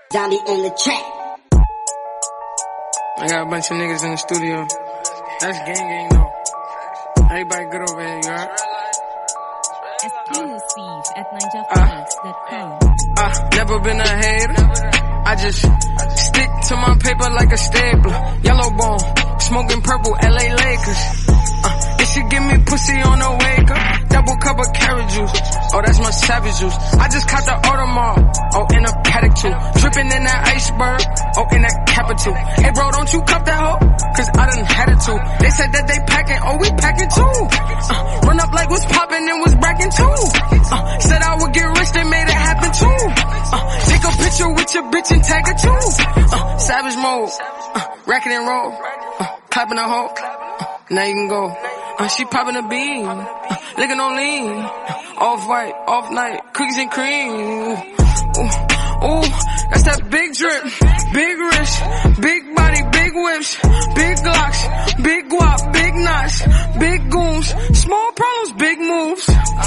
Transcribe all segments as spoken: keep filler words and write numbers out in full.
Zombie on the track. I got a bunch of niggas in the studio. That's gang gang though. Everybody good over here, you heard? Exclusive at ninja phoenix dot com. Uh, uh, never been a hater. I just stick to my paper like a stapler. Yellow bone, smoking purple, L A Lakers. Uh, it should give me pussy on the wake up. Double cup of carrot juice. Oh, that's my savage juice. I just caught the Audemars. Oh, in a paddock too. Dripping in that iceberg. Oh, in that capital. Hey bro, don't you cup that hoe? Cause I done had it too. They said that they packing. Oh, we packing too. Uh, run up like what's popping and was bracking too. Uh, said I would get rich, they made it happen too. Uh, take a picture with your bitch and tag her too. Uh, savage mode. Uh, racking and roll. Uh, clapping a hoe. Uh, now you can go. Uh, she popping a bean. Uh, licking on lean. Uh, off white, off night, cookies and cream. Ooh, ooh, ooh, that's that big drip, big wrist, big body, big whips, big glocks, big guap, big knots, big goons, small problems, big moves.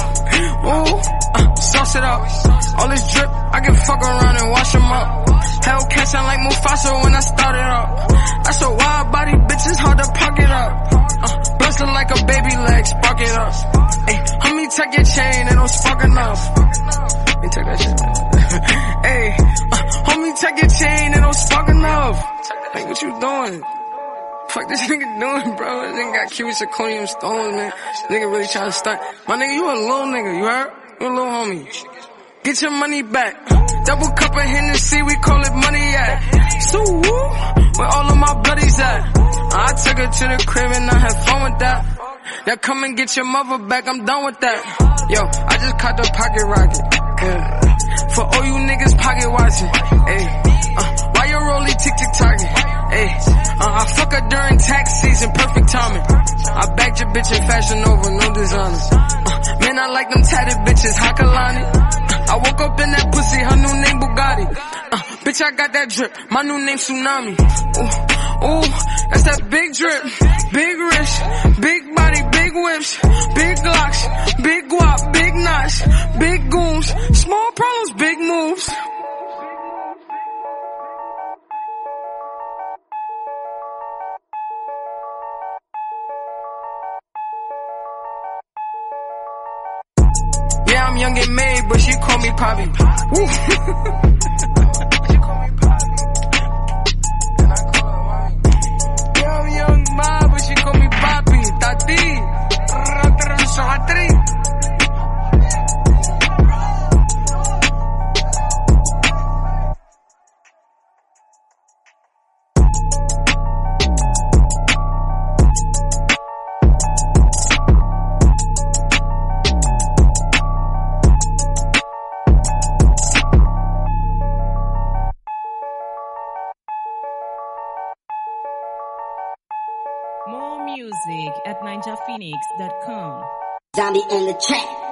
Ooh, uh, sauce it up. All this drip, I can fuck around and wash them up. Hellcat sound like Mufasa when I started up. That's a wild body, bitch, it's hard to pocket up. Uh, Bustin' like a baby leg, spark it up. Hey, homie, take your chain, it don't spark enough. Hey, take that shit, man. Hey, uh, homie, take your chain, it don't spark enough. Hey, what you doing? Fuck this nigga doing, bro? This nigga got cubic zirconium stones, man. This nigga really trying to stunt. My nigga, you a little nigga, you heard? You a little homie. Get your money back. Double cup of Hennessy, we call it money at. So woo, where all of my buddies at? I took her to the crib and I had fun with that. Now come and get your mother back, I'm done with that. Yo, I just caught the pocket rocket. Yeah. For all you niggas pocket watching. Hey, uh, why you rolling tick tick target? Hey, uh, I fuck her during tax season, perfect timing. I bagged your bitch in Fashion Nova, no designer. Uh, man, I like them tatted bitches, Hakalani. I woke up in that pussy, her new name Bugatti. Uh, bitch, I got that drip, my new name Tsunami. Ooh, ooh, that's that big drip, big wrist, big body, big whips, big glocks, big guap, big knots, big goons, small problems, big moves. Yeah, I'm young and made, but she call me Poppy. Woo. She call me Poppy. And I call her mommy. Yeah, I'm young ma, but she call me Poppy. Tati. More music at ninja phoenix dot com. Zombie on the track.